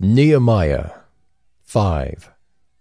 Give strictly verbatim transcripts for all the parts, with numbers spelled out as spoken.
Nehemiah five.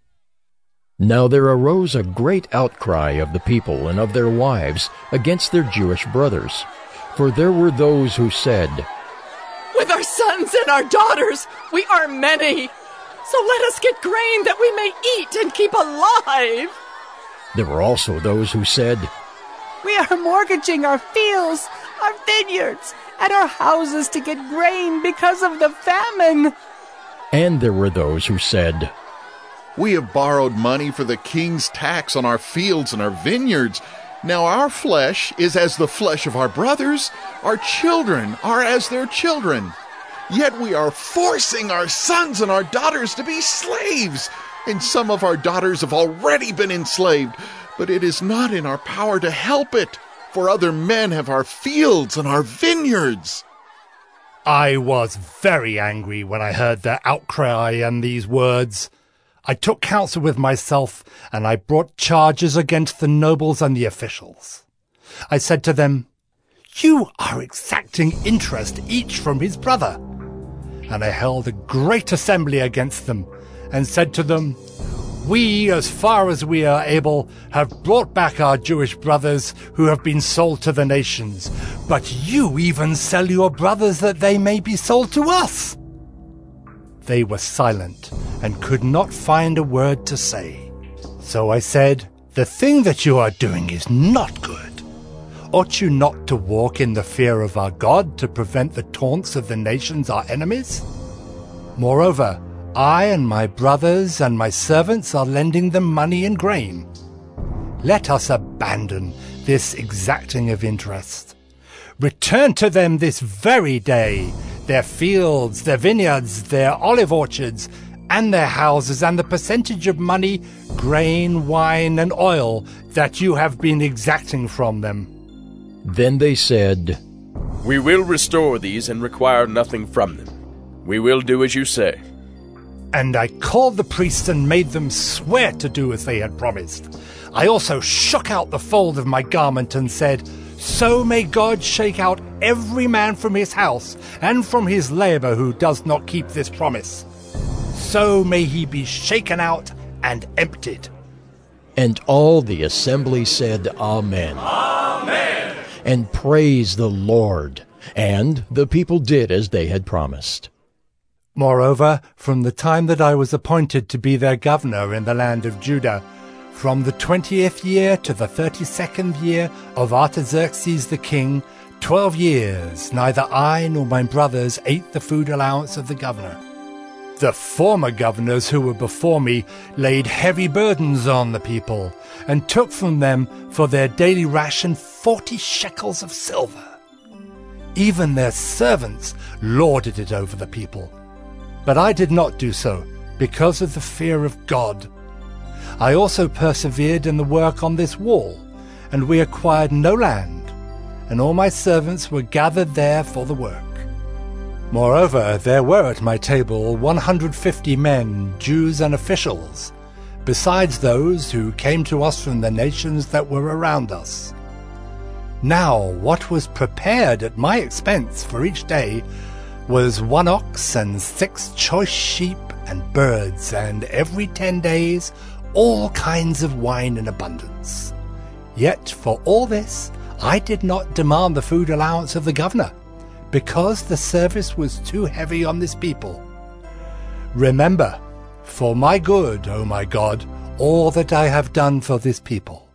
Now there arose a great outcry of the people and of their wives against their Jewish brothers. For there were those who said, "With our sons and our daughters, we are many. So let us get grain that we may eat and keep alive." There were also those who said, "We are mortgaging our fields, our vineyards, and our houses to get grain because of the famine." And there were those who said, "We have borrowed money for the king's tax on our fields and our vineyards. Now our flesh is as the flesh of our brothers, our children are as their children. Yet we are forcing our sons and our daughters to be slaves, and some of our daughters have already been enslaved. But it is not in our power to help it, for other men have our fields and our vineyards." I was very angry when I heard their outcry and these words. I took counsel with myself, and I brought charges against the nobles and the officials. I said to them, "You are exacting interest each from his brother." And I held a great assembly against them, and said to them, "We, as far as we are able, have brought back our Jewish brothers who have been sold to the nations. But you even sell your brothers that they may be sold to us." They were silent and could not find a word to say. So I said, "The thing that you are doing is not good. Ought you not to walk in the fear of our God to prevent the taunts of the nations, our enemies? Moreover, I and my brothers and my servants are lending them money and grain. Let us abandon this exacting of interest. Return to them this very day their fields, their vineyards, their olive orchards, and their houses, and the percentage of money, grain, wine, and oil that you have been exacting from them." Then they said, "We will restore these and require nothing from them. We will do as you say." And I called the priests and made them swear to do as they had promised. I also shook out the fold of my garment and said, "So may God shake out every man from his house and from his labor who does not keep this promise. So may he be shaken out and emptied." And all the assembly said, Amen. Amen. And praised the Lord. And the people did as they had promised. Moreover, from the time that I was appointed to be their governor in the land of Judah, from the twentieth year to the thirty-second year of Artaxerxes the king, twelve years, neither I nor my brothers ate the food allowance of the governor. The former governors who were before me laid heavy burdens on the people, and took from them for their daily ration forty shekels of silver. Even their servants lorded it over the people. But I did not do so, because of the fear of God. I also persevered in the work on this wall, and we acquired no land, and all my servants were gathered there for the work. Moreover, there were at my table one hundred fifty men, Jews and officials, besides those who came to us from the nations that were around us. Now what was prepared at my expense for each day was one ox and six choice sheep and birds, and every ten days all kinds of wine in abundance. Yet for all this I did not demand the food allowance of the governor, because the service was too heavy on this people. Remember, for my good, O my God, all that I have done for this people.